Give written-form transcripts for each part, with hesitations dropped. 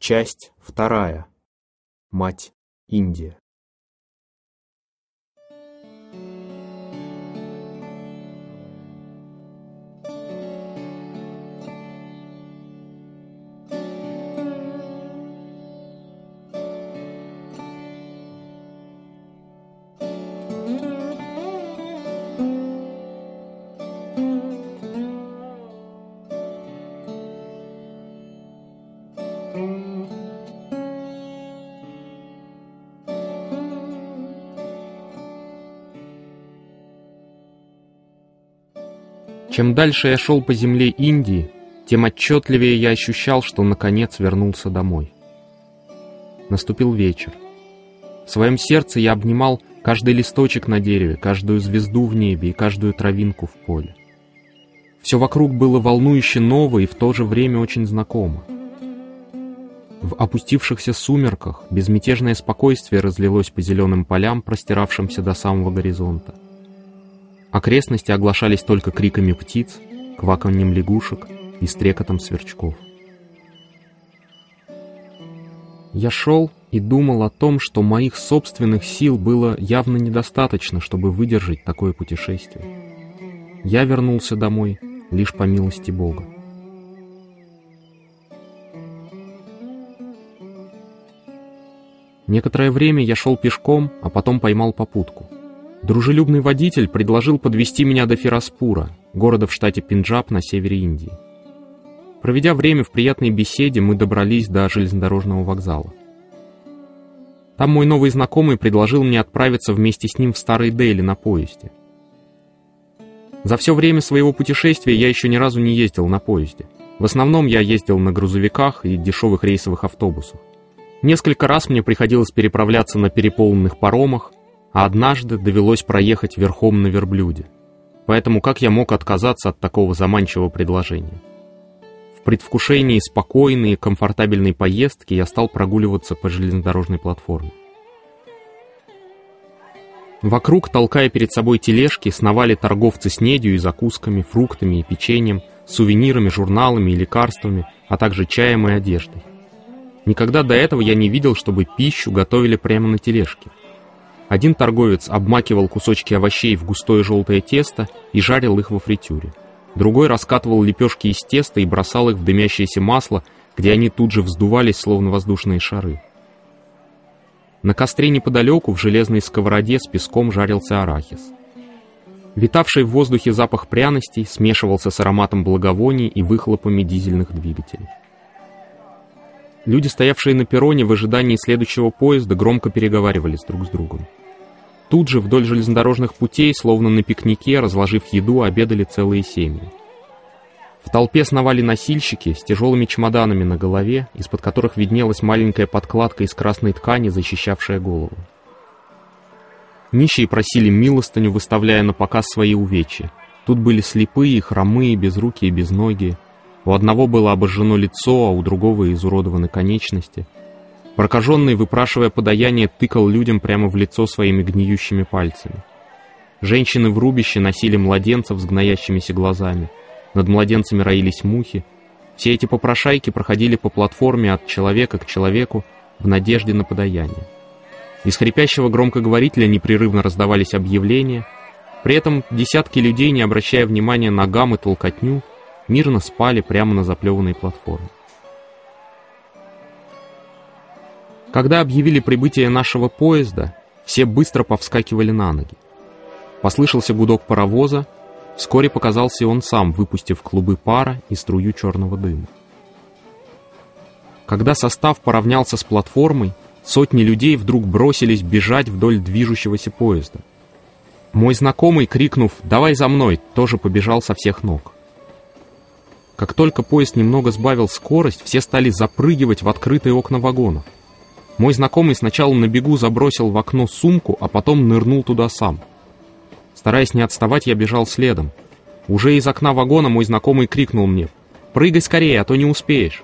Часть 2. Мать Индия. Чем дальше я шел по земле Индии, тем отчетливее я ощущал, что наконец вернулся домой. Наступил вечер. В своем сердце я обнимал каждый листочек на дереве, каждую звезду в небе и каждую травинку в поле. Все вокруг было волнующе ново и в то же время очень знакомо. В опустившихся сумерках безмятежное спокойствие разлилось по зеленым полям, простиравшимся до самого горизонта. Окрестности оглашались только криками птиц, кваканьем лягушек и стрекотом сверчков. Я шел и думал о том, что моих собственных сил было явно недостаточно, чтобы выдержать такое путешествие. Я вернулся домой лишь по милости Бога. Некоторое время я шел пешком, а потом поймал попутку. Дружелюбный водитель предложил подвезти меня до Фирозпура, города в штате Пенджаб на севере Индии. Проведя время в приятной беседе, мы добрались до железнодорожного вокзала. Там мой новый знакомый предложил мне отправиться вместе с ним в Старый Дели на поезде. За все время своего путешествия я еще ни разу не ездил на поезде. В основном я ездил на грузовиках и дешевых рейсовых автобусах. Несколько раз мне приходилось переправляться на переполненных паромах, а однажды довелось проехать верхом на верблюде. Поэтому как я мог отказаться от такого заманчивого предложения? В предвкушении спокойной и комфортабельной поездки я стал прогуливаться по железнодорожной платформе. Вокруг, толкая перед собой тележки, сновали торговцы снедью и закусками, фруктами и печеньем, сувенирами, журналами и лекарствами, а также чаем и одеждой. Никогда до этого я не видел, чтобы пищу готовили прямо на тележке. Один торговец обмакивал кусочки овощей в густое желтое тесто и жарил их во фритюре. Другой раскатывал лепешки из теста и бросал их в дымящееся масло, где они тут же вздувались, словно воздушные шары. На костре неподалеку в железной сковороде с песком жарился арахис. Витавший в воздухе запах пряностей смешивался с ароматом благовоний и выхлопами дизельных двигателей. Люди, стоявшие на перроне в ожидании следующего поезда, громко переговаривались друг с другом. Тут же вдоль железнодорожных путей, словно на пикнике, разложив еду, обедали целые семьи. В толпе сновали носильщики с тяжелыми чемоданами на голове, из-под которых виднелась маленькая подкладка из красной ткани, защищавшая голову. Нищие просили милостыню, выставляя на показ свои увечья. Тут были слепые, хромые, безрукие и безногие. У одного было обожжено лицо, а у другого изуродованы конечности. Прокаженный, выпрашивая подаяние, тыкал людям прямо в лицо своими гниющими пальцами. Женщины в рубище носили младенцев с гноящимися глазами. Над младенцами роились мухи. Все эти попрошайки проходили по платформе от человека к человеку в надежде на подаяние. Из хрипящего громкоговорителя непрерывно раздавались объявления. При этом десятки людей, не обращая внимания на гам и толкотню, мирно спали прямо на заплеванной платформе. Когда объявили прибытие нашего поезда, все быстро повскакивали на ноги. Послышался гудок паровоза, вскоре показался и он сам, выпустив клубы пара и струю черного дыма. Когда состав поравнялся с платформой, сотни людей вдруг бросились бежать вдоль движущегося поезда. Мой знакомый, крикнув «Давай за мной!», тоже побежал со всех ног. Как только поезд немного сбавил скорость, все стали запрыгивать в открытые окна вагонов. Мой знакомый сначала на бегу забросил в окно сумку, а потом нырнул туда сам. Стараясь не отставать, я бежал следом. Уже из окна вагона мой знакомый крикнул мне: «Прыгай скорее, а то не успеешь!»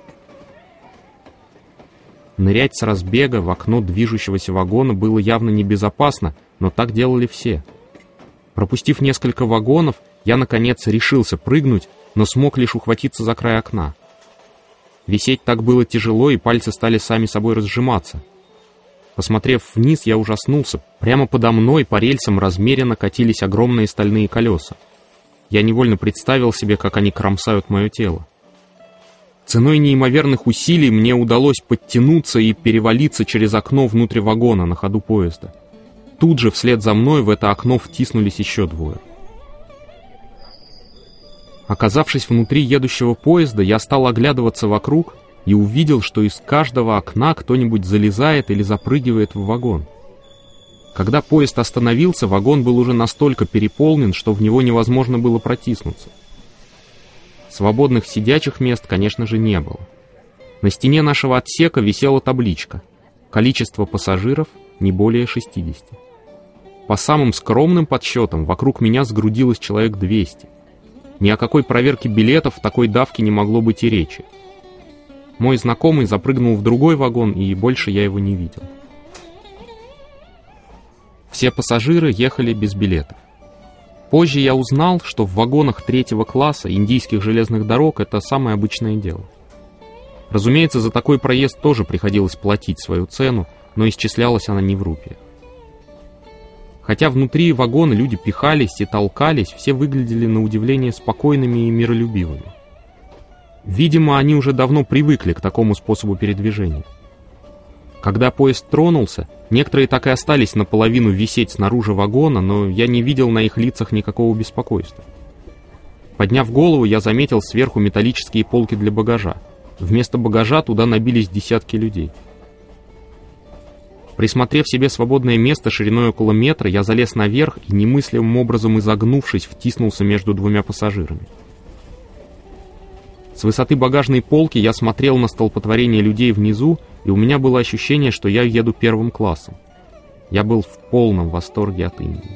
Нырять с разбега в окно движущегося вагона было явно небезопасно, но так делали все. Пропустив несколько вагонов, я, наконец, решился прыгнуть, но смог лишь ухватиться за край окна. Висеть так было тяжело, и пальцы стали сами собой разжиматься. Посмотрев вниз, я ужаснулся. Прямо подо мной по рельсам размеренно катились огромные стальные колеса. Я невольно представил себе, как они кромсают мое тело. Ценой неимоверных усилий мне удалось подтянуться и перевалиться через окно внутрь вагона на ходу поезда. Тут же вслед за мной в это окно втиснулись еще двое. Оказавшись внутри едущего поезда, я стал оглядываться вокруг и увидел, что из каждого окна кто-нибудь залезает или запрыгивает в вагон. Когда поезд остановился, вагон был уже настолько переполнен, что в него невозможно было протиснуться. Свободных сидячих мест, конечно же, не было. На стене нашего отсека висела табличка: количество пассажиров не более 60. По самым скромным подсчетам, вокруг меня сгрудилось человек 200. Ни о какой проверке билетов в такой давке не могло быть и речи. Мой знакомый запрыгнул в другой вагон, и больше я его не видел. Все пассажиры ехали без билетов. Позже я узнал, что в вагонах 3-го класса индийских железных дорог это самое обычное дело. Разумеется, за такой проезд тоже приходилось платить свою цену, но исчислялась она не в рупиях. Хотя внутри вагона люди пихались и толкались, все выглядели на удивление спокойными и миролюбивыми. Видимо, они уже давно привыкли к такому способу передвижения. Когда поезд тронулся, некоторые так и остались наполовину висеть снаружи вагона, но я не видел на их лицах никакого беспокойства. Подняв голову, я заметил сверху металлические полки для багажа. Вместо багажа туда набились десятки людей. Присмотрев себе свободное место шириной около метра, я залез наверх и, немыслимым образом изогнувшись, втиснулся между двумя пассажирами. С высоты багажной полки я смотрел на столпотворение людей внизу, и у меня было ощущение, что я еду 1-м классом. Я был в полном восторге от Индии.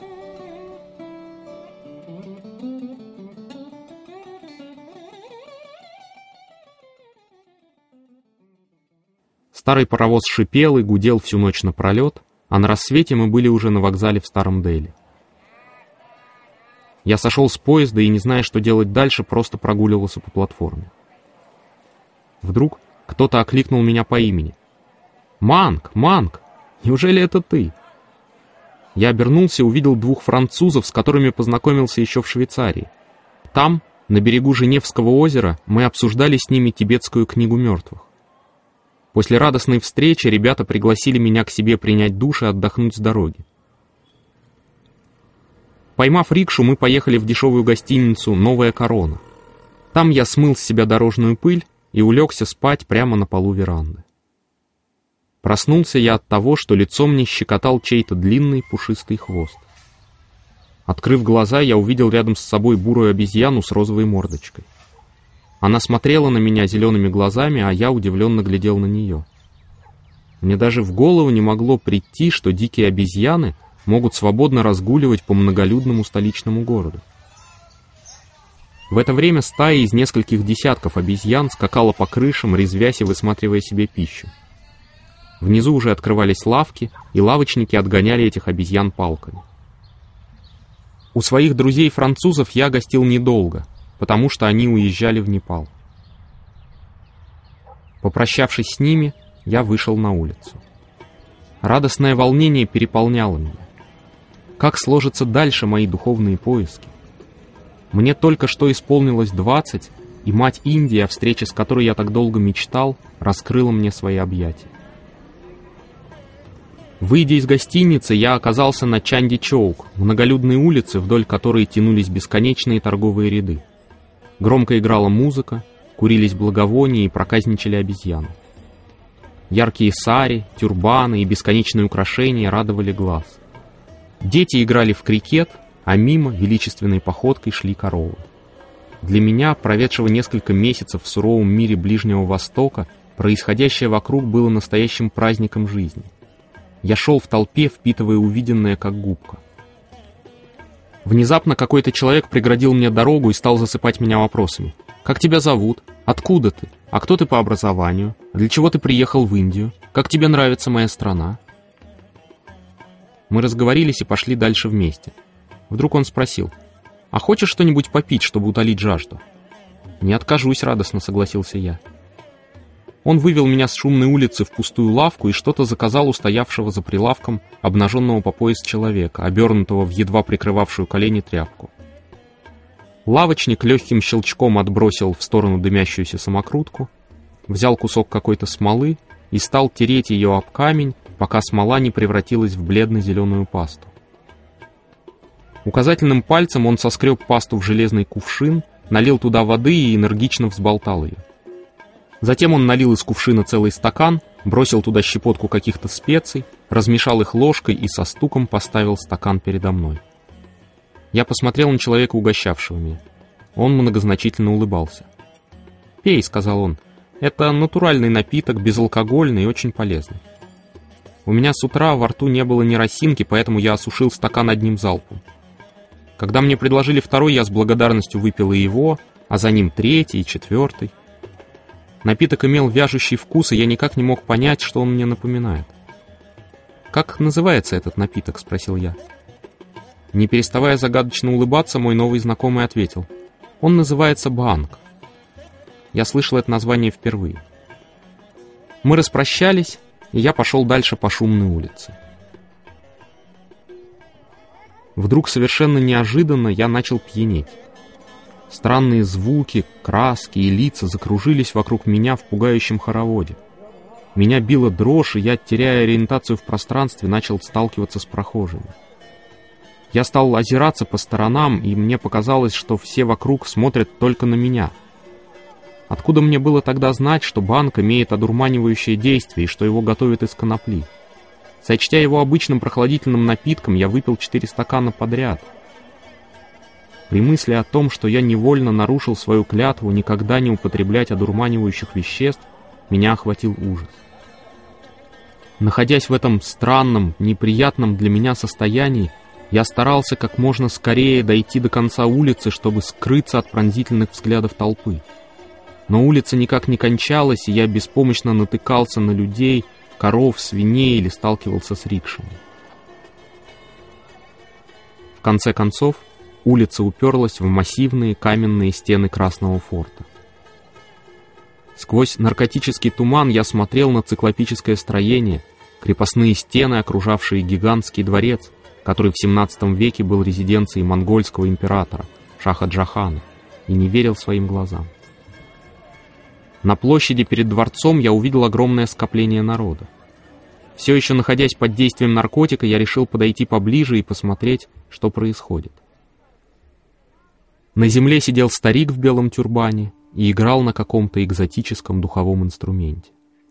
Старый паровоз шипел и гудел всю ночь напролет, а на рассвете мы были уже на вокзале в Старом Дели. Я сошел с поезда и, не зная, что делать дальше, просто прогуливался по платформе. Вдруг кто-то окликнул меня по имени. «Манг! Манг! Неужели это ты?» Я обернулся и увидел 2 французов, с которыми познакомился еще в Швейцарии. Там, на берегу Женевского озера, мы обсуждали с ними тибетскую книгу мертвых. После радостной встречи ребята пригласили меня к себе принять душ и отдохнуть с дороги. Поймав рикшу, мы поехали в дешевую гостиницу «Новая корона». Там я смыл с себя дорожную пыль и улегся спать прямо на полу веранды. Проснулся я от того, что лицо мне щекотал чей-то длинный пушистый хвост. Открыв глаза, я увидел рядом с собой бурую обезьяну с розовой мордочкой. Она смотрела на меня зелеными глазами, а я удивленно глядел на нее. Мне даже в голову не могло прийти, что дикие обезьяны могут свободно разгуливать по многолюдному столичному городу. В это время стая из нескольких десятков обезьян скакала по крышам, резвясь и высматривая себе пищу. Внизу уже открывались лавки, и лавочники отгоняли этих обезьян палками. У своих друзей-французов я гостил недолго, потому что они уезжали в Непал. Попрощавшись с ними, я вышел на улицу. Радостное волнение переполняло меня. Как сложатся дальше мои духовные поиски? Мне только что исполнилось 20, и мать Индии, о встрече с которой я так долго мечтал, раскрыла мне свои объятия. Выйдя из гостиницы, я оказался на Чанди-Чоук, многолюдной улице, вдоль которой тянулись бесконечные торговые ряды. Громко играла музыка, курились благовония и проказничали обезьяны. Яркие сари, тюрбаны и бесконечные украшения радовали глаз. Дети играли в крикет, а мимо величественной походкой шли коровы. Для меня, проведшего несколько месяцев в суровом мире Ближнего Востока, происходящее вокруг было настоящим праздником жизни. Я шел в толпе, впитывая увиденное как губка. Внезапно какой-то человек преградил мне дорогу и стал засыпать меня вопросами. «Как тебя зовут? Откуда ты? А кто ты по образованию? Для чего ты приехал в Индию? Как тебе нравится моя страна?» Мы разговорились и пошли дальше вместе. Вдруг он спросил: «А хочешь что-нибудь попить, чтобы утолить жажду?» «Не откажусь», — радостно согласился я. Он вывел меня с шумной улицы в пустую лавку и что-то заказал у стоявшего за прилавком обнаженного по пояс человека, обернутого в едва прикрывавшую колени тряпку. Лавочник легким щелчком отбросил в сторону дымящуюся самокрутку, взял кусок какой-то смолы и стал тереть ее об камень, пока смола не превратилась в бледно-зеленую пасту. Указательным пальцем он соскреб пасту в железный кувшин, налил туда воды и энергично взболтал ее. Затем он налил из кувшина целый стакан, бросил туда щепотку каких-то специй, размешал их ложкой и со стуком поставил стакан передо мной. Я посмотрел на человека, угощавшего меня. Он многозначительно улыбался. «Пей», — сказал он, — «это натуральный напиток, безалкогольный и очень полезный». У меня с утра во рту не было ни росинки, поэтому я осушил стакан одним залпом. Когда мне предложили второй, я с благодарностью выпил и его, а за ним третий и четвертый. Напиток имел вяжущий вкус, и я никак не мог понять, что он мне напоминает. «Как называется этот напиток?» — спросил я. Не переставая загадочно улыбаться, мой новый знакомый ответил. «Он называется Бханг». Я слышал это название впервые. Мы распрощались, и я пошел дальше по шумной улице. Вдруг совершенно неожиданно я начал пьянеть. Странные звуки, краски и лица закружились вокруг меня в пугающем хороводе. Меня била дрожь, и я, теряя ориентацию в пространстве, начал сталкиваться с прохожими. Я стал озираться по сторонам, и мне показалось, что все вокруг смотрят только на меня. Откуда мне было тогда знать, что Бханг имеет одурманивающее действие и что его готовят из конопли? Сочтя его обычным прохладительным напитком, я выпил 4 стакана подряд. При мысли о том, что я невольно нарушил свою клятву никогда не употреблять одурманивающих веществ, меня охватил ужас. Находясь в этом странном, неприятном для меня состоянии, я старался как можно скорее дойти до конца улицы, чтобы скрыться от пронзительных взглядов толпы. Но улица никак не кончалась, и я беспомощно натыкался на людей, коров, свиней или сталкивался с рикшами. В конце концов, улица уперлась в массивные каменные стены Красного форта. Сквозь наркотический туман я смотрел на циклопическое строение, крепостные стены, окружавшие гигантский дворец, который в 17 веке был резиденцией монгольского императора Шаха Джахана, и не верил своим глазам. На площади перед дворцом я увидел огромное скопление народа. Все еще находясь под действием наркотика, я решил подойти поближе и посмотреть, что происходит. На земле сидел старик в белом тюрбане и играл на каком-то экзотическом духовом инструменте.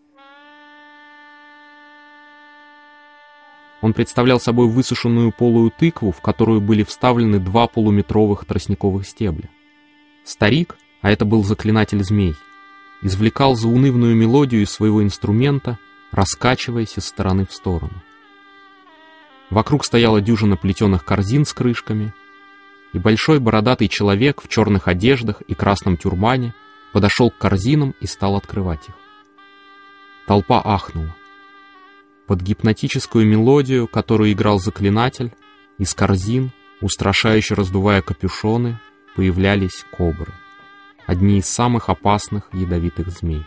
Он представлял собой высушенную полую тыкву, в которую были вставлены 2 полуметровых тростниковых стебля. Старик, а это был заклинатель змей, извлекал заунывную мелодию из своего инструмента, раскачиваясь из стороны в сторону. Вокруг стояла дюжина плетеных корзин с крышками, и большой бородатый человек в черных одеждах и красном тюрбане подошел к корзинам и стал открывать их. Толпа ахнула. Под гипнотическую мелодию, которую играл заклинатель, из корзин, устрашающе раздувая капюшоны, появлялись кобры, одни из самых опасных ядовитых змей.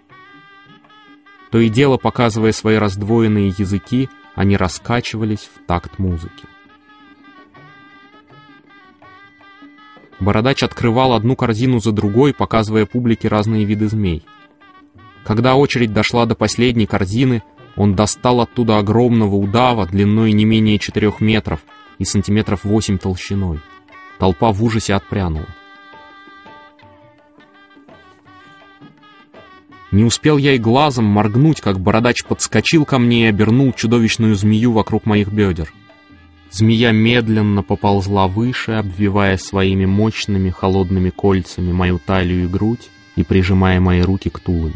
То и дело, показывая свои раздвоенные языки, они раскачивались в такт музыки. Бородач открывал одну корзину за другой, показывая публике разные виды змей. Когда очередь дошла до последней корзины, он достал оттуда огромного удава длиной не менее 4 метров и сантиметров 8 толщиной. Толпа в ужасе отпрянула. Не успел я и глазом моргнуть, как бородач подскочил ко мне и обернул чудовищную змею вокруг моих бедер. Змея медленно поползла выше, обвивая своими мощными холодными кольцами мою талию и грудь и прижимая мои руки к туловищу.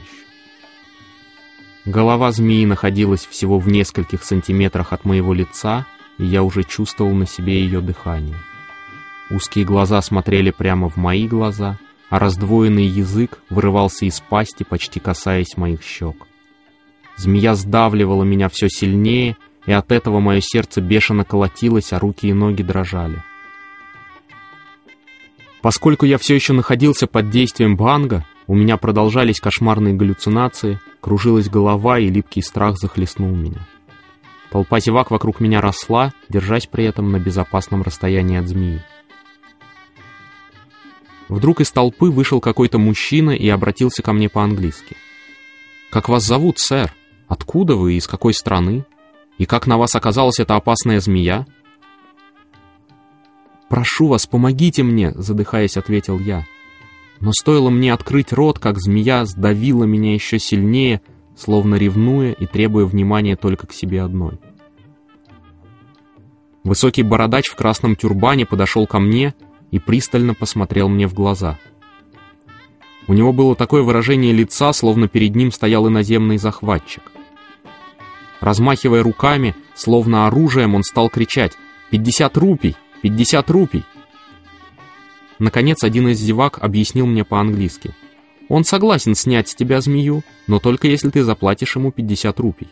Голова змеи находилась всего в нескольких сантиметрах от моего лица, и я уже чувствовал на себе ее дыхание. Узкие глаза смотрели прямо в мои глаза, а раздвоенный язык вырывался из пасти, почти касаясь моих щек. Змея сдавливала меня все сильнее, и от этого мое сердце бешено колотилось, а руки и ноги дрожали. Поскольку я все еще находился под действием Бханга, У меня продолжались кошмарные галлюцинации, кружилась голова, и липкий страх захлестнул меня. Толпа зевак вокруг меня росла, держась при этом на безопасном расстоянии от змеи. Вдруг из толпы вышел какой-то мужчина и обратился ко мне по-английски. «Как вас зовут, сэр? Откуда вы и из какой страны? И как на вас оказалась эта опасная змея?» «Прошу вас, помогите мне», — задыхаясь, ответил я. Но стоило мне открыть рот, как змея сдавила меня еще сильнее, словно ревнуя и требуя внимания только к себе одной. Высокий бородач в красном тюрбане подошел ко мне и пристально посмотрел мне в глаза. У него было такое выражение лица, словно перед ним стоял иноземный захватчик. Размахивая руками, словно оружием, он стал кричать: «50 рупий! 50 рупий!» Наконец, один из зевак объяснил мне по-английски: «Он согласен снять с тебя змею, но только если ты заплатишь ему 50 рупий».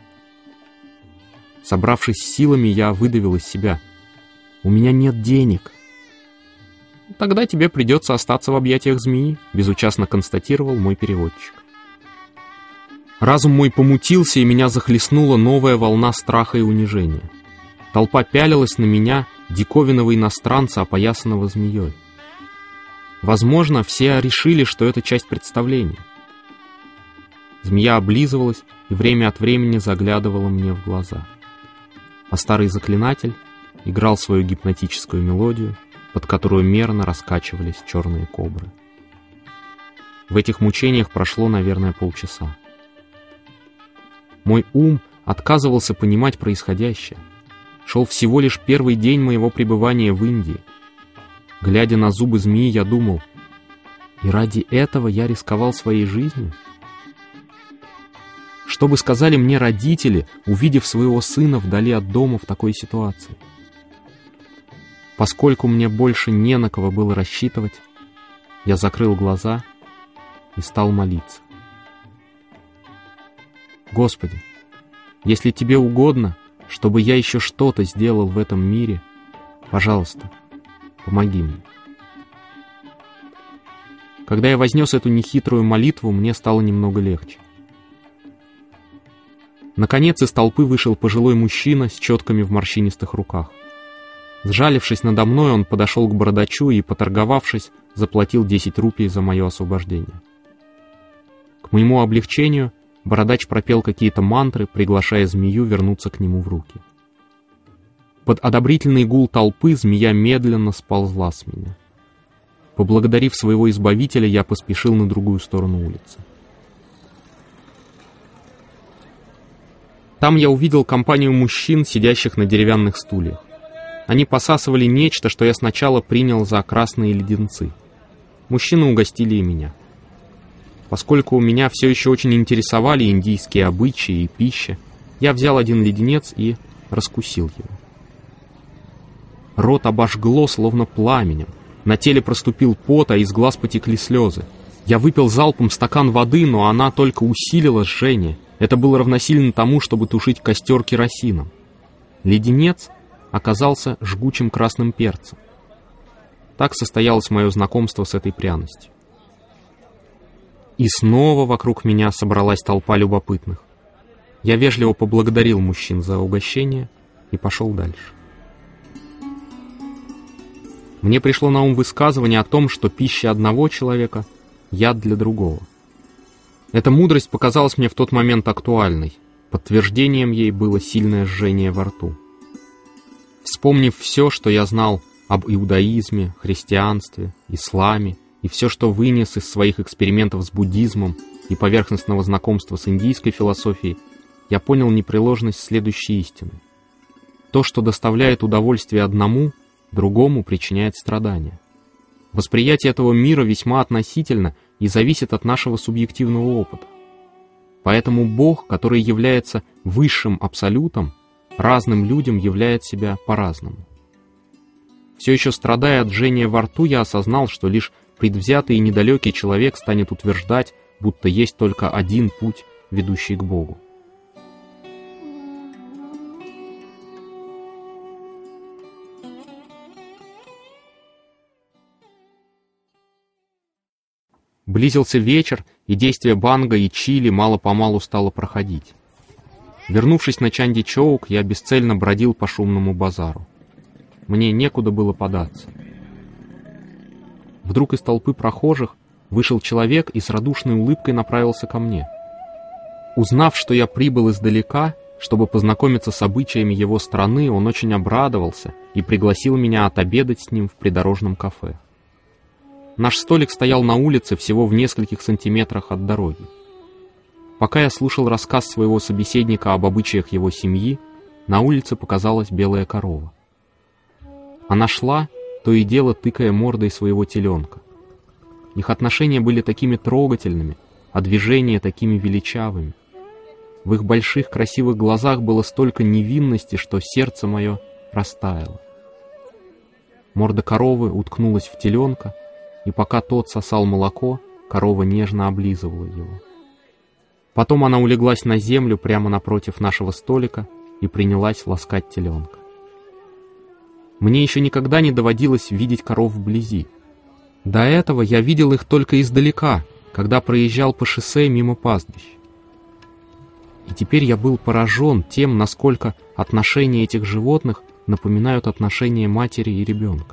Собравшись с силами, я выдавил из себя: «У меня нет денег». «Тогда тебе придется остаться в объятиях змеи», — безучастно констатировал мой переводчик. Разум мой помутился, и меня захлестнула новая волна страха и унижения. Толпа пялилась на меня, диковинного иностранца, опоясанного змеей. Возможно, все решили, что это часть представления. Змея облизывалась и время от времени заглядывала мне в глаза. А старый заклинатель играл свою гипнотическую мелодию, под которую мерно раскачивались черные кобры. В этих мучениях прошло, наверное, полчаса. Мой ум отказывался понимать происходящее. Шел всего лишь первый день моего пребывания в Индии. Глядя на зубы змеи, я думал: и ради этого я рисковал своей жизнью? Что бы сказали мне родители, увидев своего сына вдали от дома в такой ситуации? Поскольку мне больше не на кого было рассчитывать, я закрыл глаза и стал молиться. Господи, если тебе угодно, чтобы я еще что-то сделал в этом мире, пожалуйста, помоги мне. Когда я вознес эту нехитрую молитву, мне стало немного легче. Наконец из толпы вышел пожилой мужчина с четками в морщинистых руках. Сжалившись надо мной, он подошел к бородачу и, поторговавшись, заплатил 10 рупий за мое освобождение. К моему облегчению бородач пропел какие-то мантры, приглашая змею вернуться к нему в руки. Под одобрительный гул толпы змея медленно сползла с меня. Поблагодарив своего избавителя, я поспешил на другую сторону улицы. Там я увидел компанию мужчин, сидящих на деревянных стульях. Они посасывали нечто, что я сначала принял за красные леденцы. Мужчины угостили и меня. Поскольку меня все еще очень интересовали индийские обычаи и пища, я взял один леденец и раскусил его. Рот обожгло, словно пламенем. На теле проступил пот, а из глаз потекли слезы. Я выпил залпом стакан воды, но она только усилила жжение. Это было равносильно тому, чтобы тушить костер керосином. Леденец оказался жгучим красным перцем. Так состоялось мое знакомство с этой пряностью. И снова вокруг меня собралась толпа любопытных. Я вежливо поблагодарил мужчин за угощение и пошел дальше. Мне пришло на ум высказывание о том, что пища одного человека — яд для другого. Эта мудрость показалась мне в тот момент актуальной. Подтверждением ей было сильное жжение во рту. Вспомнив все, что я знал об иудаизме, христианстве, исламе, и все, что вынес из своих экспериментов с буддизмом и поверхностного знакомства с индийской философией, я понял непреложность следующей истины. То, что доставляет удовольствие одному, другому причиняет страдания. Восприятие этого мира весьма относительно и зависит от нашего субъективного опыта. Поэтому Бог, который является высшим абсолютом, разным людям являет себя по-разному. Все еще страдая от жжения во рту, я осознал, что лишь предвзятый и недалекий человек станет утверждать, будто есть только один путь, ведущий к Богу. Близился вечер, и действие банга и чили мало-помалу стало проходить. Вернувшись на Чанди-Чоук, я бесцельно бродил по шумному базару. Мне некуда было податься. Вдруг из толпы прохожих вышел человек и с радушной улыбкой направился ко мне. Узнав, что я прибыл издалека, чтобы познакомиться с обычаями его страны, он очень обрадовался и пригласил меня отобедать с ним в придорожном кафе. Наш столик стоял на улице всего в нескольких сантиметрах от дороги. Пока я слушал рассказ своего собеседника об обычаях его семьи, на улице показалась белая корова. Она шла, то и дело тыкая мордой своего теленка. Их отношения были такими трогательными, а движения такими величавыми. В их больших красивых глазах было столько невинности, что сердце мое растаяло. Морда коровы уткнулась в теленка, и пока тот сосал молоко, корова нежно облизывала его. Потом она улеглась на землю прямо напротив нашего столика и принялась ласкать теленка. Мне еще никогда не доводилось видеть коров вблизи. До этого я видел их только издалека, когда проезжал по шоссе мимо пастбищ. И теперь я был поражен тем, насколько отношения этих животных напоминают отношения матери и ребенка.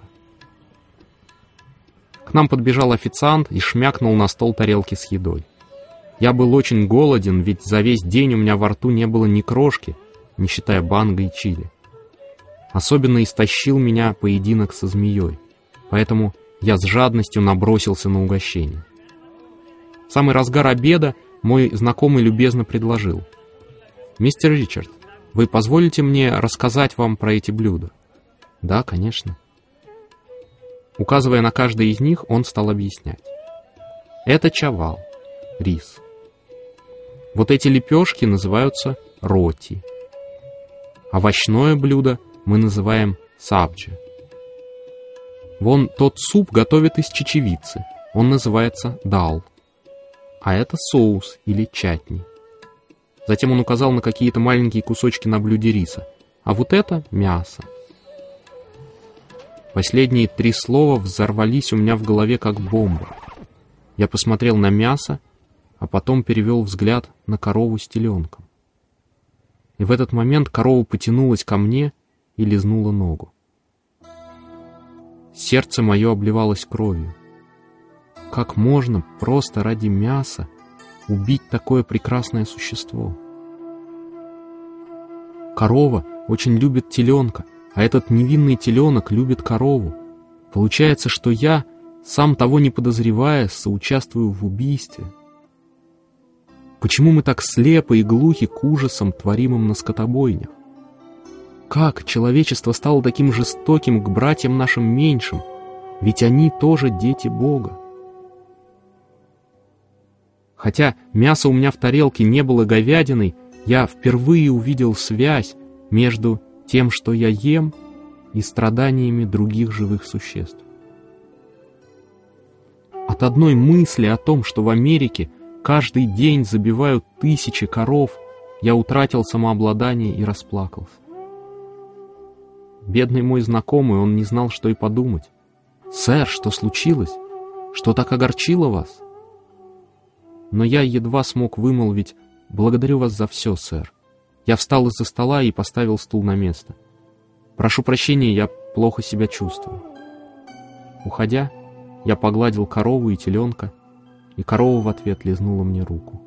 К нам подбежал официант и шмякнул на стол тарелки с едой. Я был очень голоден, ведь за весь день у меня во рту не было ни крошки, не считая банга и чили. Особенно истощил меня поединок со змеей, поэтому я с жадностью набросился на угощение. В самый разгар обеда мой знакомый любезно предложил: «Мистер Ричард, вы позволите мне рассказать вам про эти блюда?» «Да, конечно». Указывая на каждое из них, он стал объяснять. «Это чавал, рис. Вот эти лепешки называются роти. Овощное блюдо мы называем сабджи. Вон тот суп готовят из чечевицы, он называется дал. А это соус или чатни». Затем он указал на какие-то маленькие кусочки на блюде риса. «А вот это мясо». Последние 3 слова взорвались у меня в голове как бомба. Я посмотрел на мясо, а потом перевел взгляд на корову с теленком. И в этот момент корова потянулась ко мне и лизнула ногу. Сердце мое обливалось кровью. Как можно просто ради мяса убить такое прекрасное существо? Корова очень любит теленка, а этот невинный теленок любит корову. Получается, что я, сам того не подозревая, соучаствую в убийстве. Почему мы так слепы и глухи к ужасам, творимым на скотобойнях? Как человечество стало таким жестоким к братьям нашим меньшим? Ведь они тоже дети Бога. Хотя мясо у меня в тарелке не было говядиной, я впервые увидел связь между тем, что я ем, и страданиями других живых существ. От одной мысли о том, что в Америке каждый день забивают 1000 коров, я утратил самообладание и расплакался. Бедный мой знакомый, он не знал, что и подумать. «Сэр, что случилось? Что так огорчило вас?» Но я едва смог вымолвить: «Благодарю вас за все, сэр». Я встал из-за стола и поставил стул на место. «Прошу прощения, я плохо себя чувствую». Уходя, я погладил корову и теленка, и корова в ответ лизнула мне руку.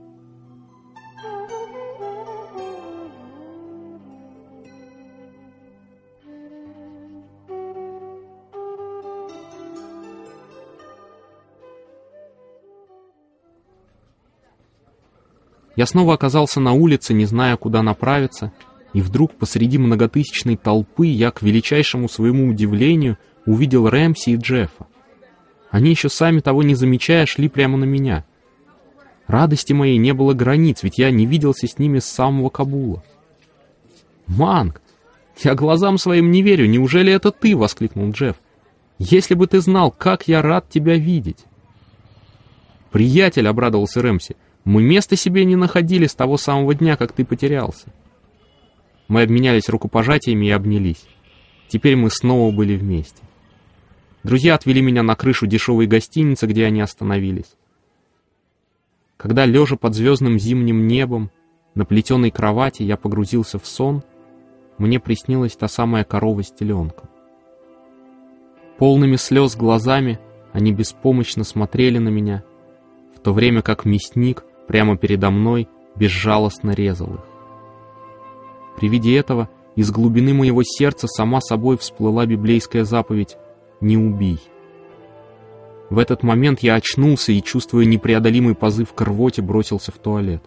Я снова оказался на улице, не зная, куда направиться, и вдруг посреди многотысячной толпы я, к величайшему своему удивлению, увидел Рэмси и Джеффа. Они еще сами того не замечая шли прямо на меня. Радости моей не было границ, ведь я не виделся с ними с самого Кабула. «Манг, я глазам своим не верю, неужели это ты?» — воскликнул Джефф. «Если бы ты знал, как я рад тебя видеть!» «Приятель», — обрадовался Рэмси, — «мы места себе не находили с того самого дня, как ты потерялся». Мы обменялись рукопожатиями и обнялись. Теперь мы снова были вместе. Друзья отвели меня на крышу дешевой гостиницы, где они остановились. когда, лежа под звездным зимним небом, на плетеной кровати я погрузился в сон, мне приснилась та самая корова с теленком. Полными слез глазами они беспомощно смотрели на меня, в то время как мясник прямо передо мной безжалостно резал их. При виде этого из глубины моего сердца сама собой всплыла библейская заповедь «Не убий». В этот момент я очнулся и, чувствуя непреодолимый позыв к рвоте, бросился в туалет.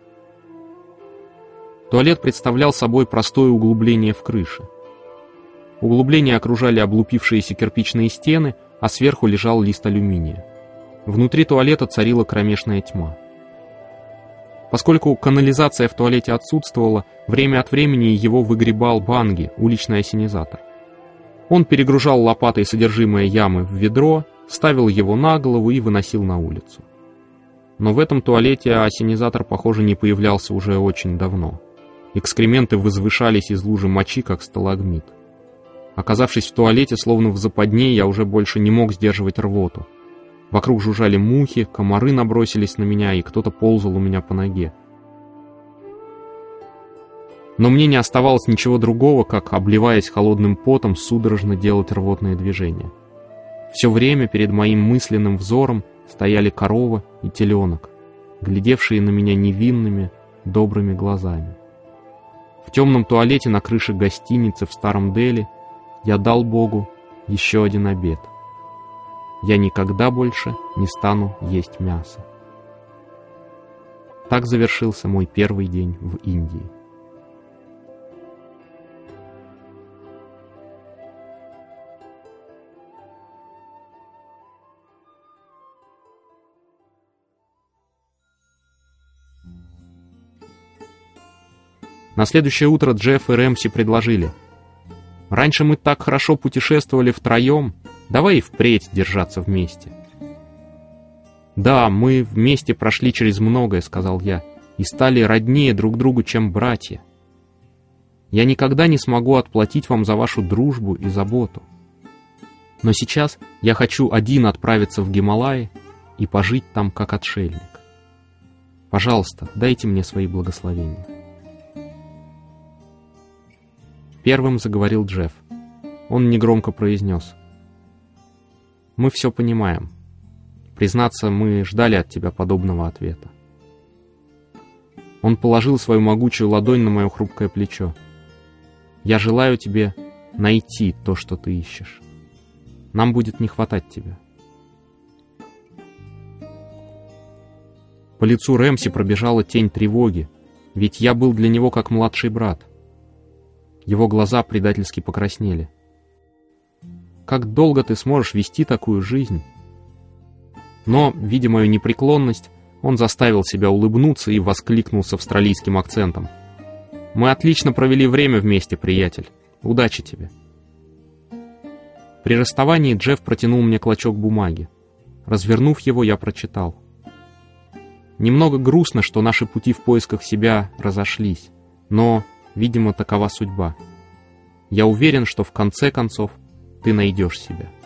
Туалет представлял собой простое углубление в крыше. Углубление окружали облупившиеся кирпичные стены, а сверху лежал лист алюминия. Внутри туалета царила кромешная тьма. Поскольку канализация в туалете отсутствовала, время от времени его выгребал Банги, уличный ассенизатор. Он перегружал лопатой содержимое ямы в ведро, ставил его на голову и выносил на улицу. Но в этом туалете ассенизатор, похоже, не появлялся уже очень давно. Экскременты возвышались из лужи мочи, как сталагмит. Оказавшись в туалете, словно в западне, я уже больше не мог сдерживать рвоту. Вокруг жужжали мухи, комары набросились на меня, и кто-то ползал у меня по ноге. Но мне не оставалось ничего другого, как, обливаясь холодным потом, судорожно делать рвотные движения. Все время перед моим мысленным взором стояли корова и теленок, глядевшие на меня невинными, добрыми глазами. В темном туалете на крыше гостиницы в Старом Дели я дал Богу еще один обет. Я никогда больше не стану есть мясо. Так завершился мой первый день в Индии. На следующее утро Джефф и Рэмси предложили: «Раньше мы так хорошо путешествовали втроем, давай и впредь держаться вместе». «Да, мы вместе прошли через многое», — сказал я, «и стали роднее друг другу, чем братья. Я никогда не смогу отплатить вам за вашу дружбу и заботу. Но сейчас я хочу один отправиться в Гималаи и пожить там как отшельник. Пожалуйста, дайте мне свои благословения». Первым заговорил Джефф. Он негромко произнес: «Мы все понимаем. Признаться, мы ждали от тебя подобного ответа». Он положил свою могучую ладонь на мое хрупкое плечо. «Я желаю тебе найти то, что ты ищешь. Нам будет не хватать тебя». По лицу Рэмси пробежала тень тревоги, ведь я был для него как младший брат. Его глаза предательски покраснели. «Как долго ты сможешь вести такую жизнь?» Но, видя мою непреклонность, он заставил себя улыбнуться и воскликнул с австралийским акцентом: «Мы отлично провели время вместе, приятель. Удачи тебе». При расставании Джефф протянул мне клочок бумаги. Развернув его, я прочитал: «Немного грустно, что наши пути в поисках себя разошлись, но, видимо, такова судьба. Я уверен, что в конце концов ты найдешь себя».